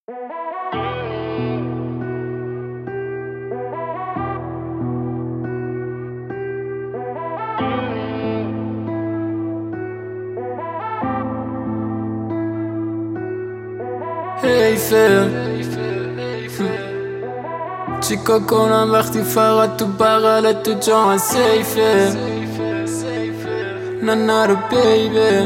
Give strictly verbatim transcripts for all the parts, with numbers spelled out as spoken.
حیفه چیکار کنم وقتی فقط تو بغلت تو جان سیفه نه نرو بیبه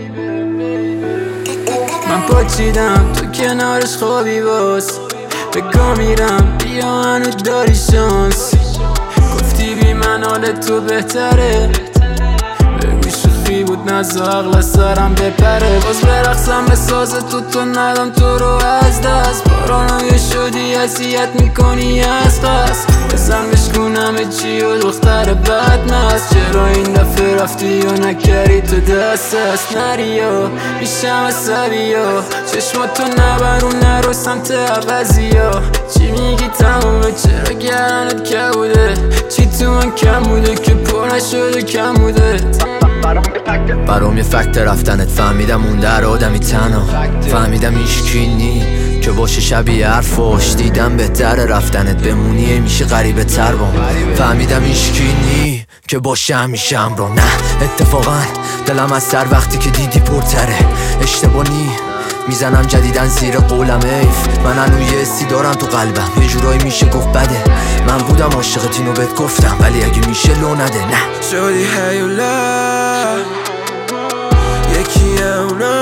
من پاچیدم تو کنارش خوابی باز بگاه میرم بیا هنو داری شانس گفتی بی من حال تو بهتره بگوی شوخی بود نزا عقل سرم بپره باز برقصم به ساز تو تو ندم تو رو از دست پارانویه شدی اذیت میکنی از قصد بزن بشکونم چی و دختر بد نست چرا این دفعه رفتی و نکردی تو دست است نریا میشم عصبیا چشماتو نبرون نرو سمت عوضی ها چی میگی تمومه چرا گرانت که بوده چی تو من کم بوده که پر نشده کم بوده برام یه فکت رفتنت فهمیدم اون در آدمی تنها فهمیدم ایشکی نی که باشه شبیه حرفاش دیدم بهتره رفتنت بمونیه میشه غریبه تر بام فهمیدم ایشکی نی که باشه همیشه همراه نه اتفاقا دلم از سر وقتی که دیدی پرتره اشتباهی میزنم جدیدن زیر قولم ایف من هنو یه حسی دارم تو قلبم یه جورایی میشه گفت بده من بودم عاشقت اینو بهت گفتم ولی اگه میشه لو نده نه شدی هیولا یکی اونا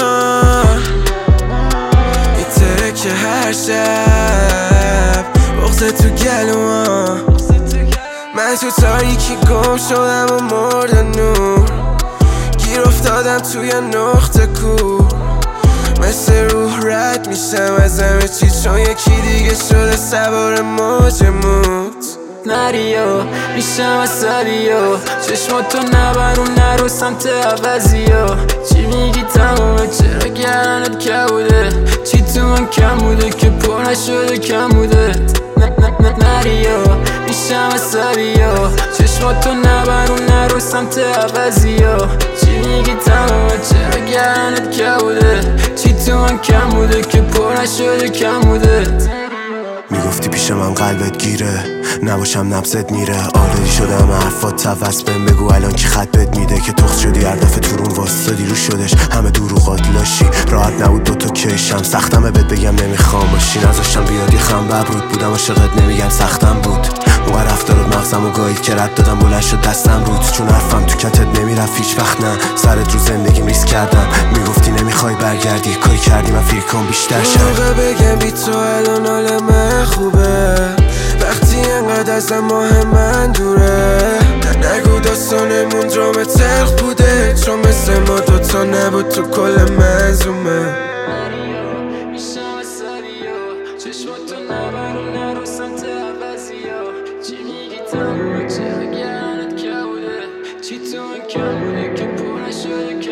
میتره که هر شب بغزه تو گلوان من تو تاریکی گم شدم و مردن نور گیر افتادم توی نقطه کور مثل روح رد میشم از همه چی چون یکی دیگه شده سوار موج موت نریا میشم عصبیا چشماتو نبرون نرو سمت عوضی ها چی میگی تمومه چرا گرانت که بوده چی تو من کم بوده که پر نشده کم بوده نریا میشم عصبیا چشماتو نبرون نرو سمت عوضی ها چی میگی تمومه چرا گرانت که بوده چی تو من کم بوده که پر نشده کم بوده میگفتی پیش من قلبت گیره نباشم نبضت میره آردی شدم حرفات توس بهم بگو الان کی خط بهت میده که تخت شدی هر دفعه تو رون واسدی رو شدش همه دروغات لاشی راحت نبود دوتا کشم سختمه بهت بگم نمیخوام باشی نذاشتم بیاد یه خم ببرود بودم عاشقت نمیگم سختم بود موقع رفتارت مغزم و گاهید که رد دادم بلند شد دستم رود چون حرفم تو کتت نمیرفت هیچ وقت نه سرت رو زندگیم ریسک کردم میگفتی نمیخوای برگردی کاری کردی من فیرکم بیشتر شد موقع بگم بی تو الان حال من خوبه وقتی انقدر از ماه من دوره نگو داستانمون درام تلخ بوده چون مثل ما دوتا نبود تو کل منظومه میشم عصبیا چشماتو نبرون نرو سمت عوضی ها چی میگی تمومه چرا گرانت که بوده چی تو من کم بوده که پر نشده